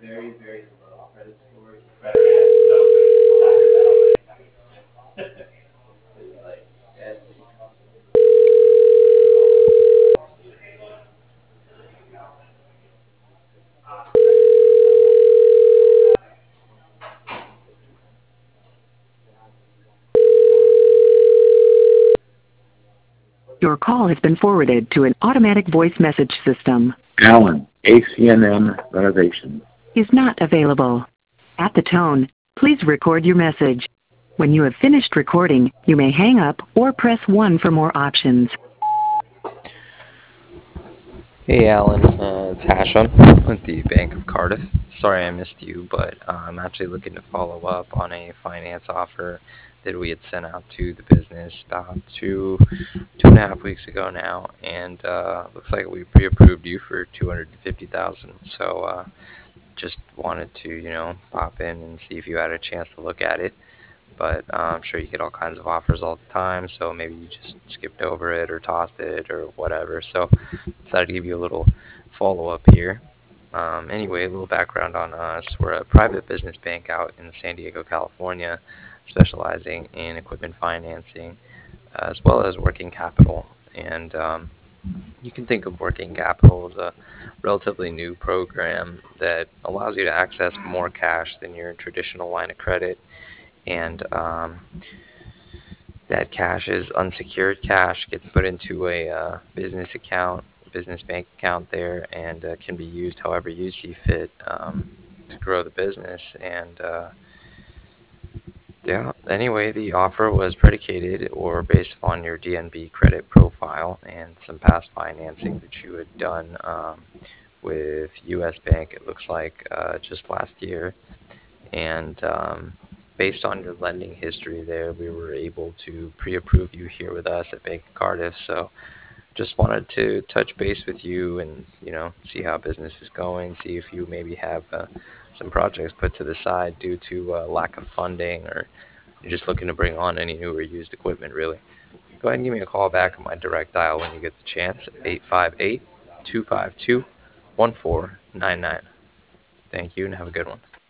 Your call has been forwarded to an automatic voice message system. Alan, ACNM Renovation. Is not available. At the tone, please record your message. When you have finished recording, you may hang up or press 1 for more options. Hey Alan, it's Hashem with the Bank of Cardiff. Sorry I missed you, but I'm actually looking to follow up on a finance offer that we had sent out to the business about two and a half weeks ago now, and looks like we pre-approved you for $250,000. So just wanted to pop in and see if you had a chance to look at it. But I'm sure you get all kinds of offers all the time, so maybe you just skipped over it or tossed it or whatever. So decided to give you a little follow-up here. Anyway, a little background on us. We're a private business bank out in San Diego, California, specializing in equipment financing as well as working capital. And you can think of working capital as a relatively new program that allows you to access more cash than your traditional line of credit. And that cash is unsecured cash, gets put into a business account, business bank account there, and can be used however you see fit to grow the business. And yeah, anyway, the offer was predicated or based upon your DNB credit profile and some past financing that you had done with US Bank, it looks like, just last year. And based on your lending history there, we were able to pre-approve you here with us at Bank of Cardiff. So just wanted to touch base with you and, see how business is going, see if you maybe have some projects put to the side due to lack of funding, or you're just looking to bring on any new or used equipment, really. Go ahead and give me a call back on my direct dial when you get the chance at 858-252-1499. Thank you and have a good one.